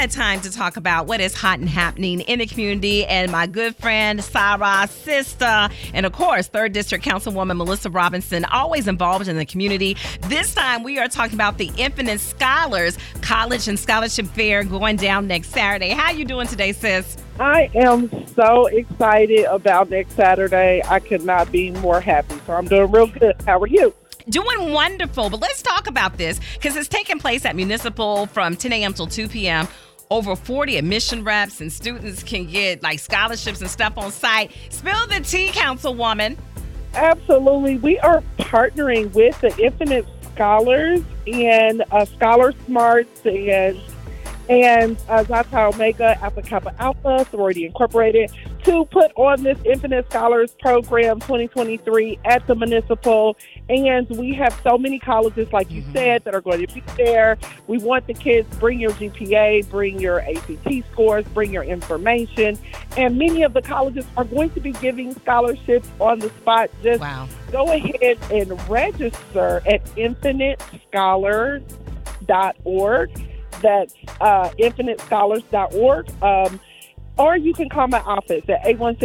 that time to talk about what is hot and happening in the community. And my good friend, Sarah's sister, and of course, 3rd District Councilwoman Melissa Robinson, always involved in the community. This time, we are talking about the Infinite Scholars College and Scholarship Fair going down next Saturday. How you doing today, sis? I am so excited about next Saturday. I could not be more happy. So I'm doing real good. How are you? Doing wonderful. But let's talk about this because it's taking place at Municipal from 10 a.m. till 2 p.m. Over 40 admission reps and students can get like scholarships and stuff on site. Spill the tea, Councilwoman. Absolutely. We are partnering with the Infinite Scholars and Scholar Smarts and Zeta Omega, Alpha Kappa Alpha, Sorority Incorporated, to put on this Infinite Scholars Program 2023 at the Municipal. And we have so many colleges, like you said, that are going to be there. We want the kids, bring your GPA, bring your ACT scores, bring your information. And many of the colleges are going to be giving scholarships on the spot. Just go ahead and register at infinitescholars.org. That's infinitescholars.org. Or you can call my office at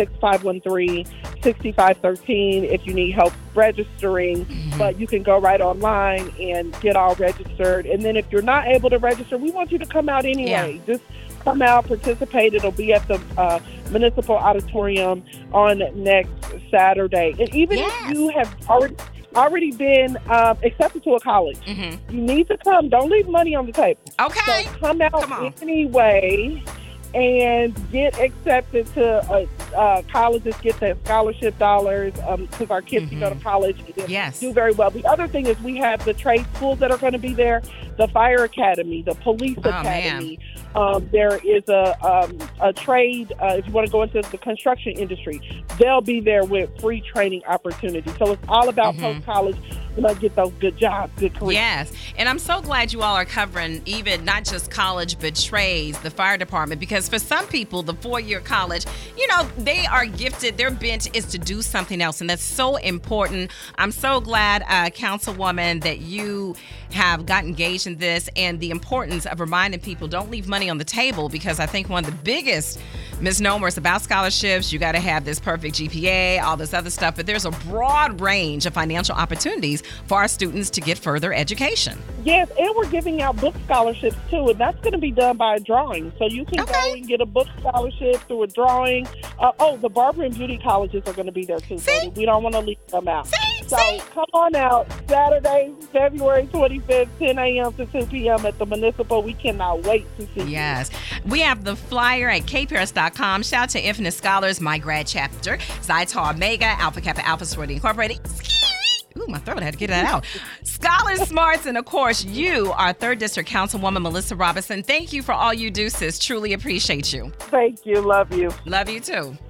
816-513-6513 if you need help registering. But you can go right online and get all registered. And then if you're not able to register, we want you to come out anyway. Just come out, participate. It'll be at the Municipal Auditorium on next Saturday. And even if you have already been accepted to a college, you need to come. Don't leave money on the table. Okay. So come out anyway and get accepted to colleges, get the scholarship dollars because our kids can go to college and do very well. The other thing is we have the trade schools that are going to be there, the fire academy, the police academy. There is a trade, if you want to go into the construction industry, they'll be there with free training opportunities. So it's all about post-college, get those good jobs, good careers. Yes, and I'm so glad you all are covering even not just college, but trades, the fire department, because for some people, the 4-year college, they are gifted, their bent is to do something else, and that's so important. I'm so glad, Councilwoman, that you have got engaged in this and the importance of reminding people don't leave money on the table, because I think one of the biggest misnomers about scholarships, you got to have this perfect GPA, all this other stuff, but there's a broad range of financial opportunities for our students to get further education. Yes, and we're giving out book scholarships too, and that's going to be done by a drawing. So you can go and get a book scholarship through a drawing. The barber and beauty colleges are going to be there too. So we don't want to leave them out. Come on out Saturday, February 25th, 10 a.m. to 2 p.m. at the Municipal. We cannot wait to see you. Yes. We have the flyer at kparis.com. Shout out to Infinite Scholars, my grad chapter, Zeta Omega, Alpha Kappa Alpha, Sorority Incorporated. Ooh, my throat, I had to get that out. Scholar Smarts, and of course, you, our 3rd District Councilwoman, Melissa Robinson. Thank you for all you do, sis. Truly appreciate you. Thank you. Love you. Love you, too.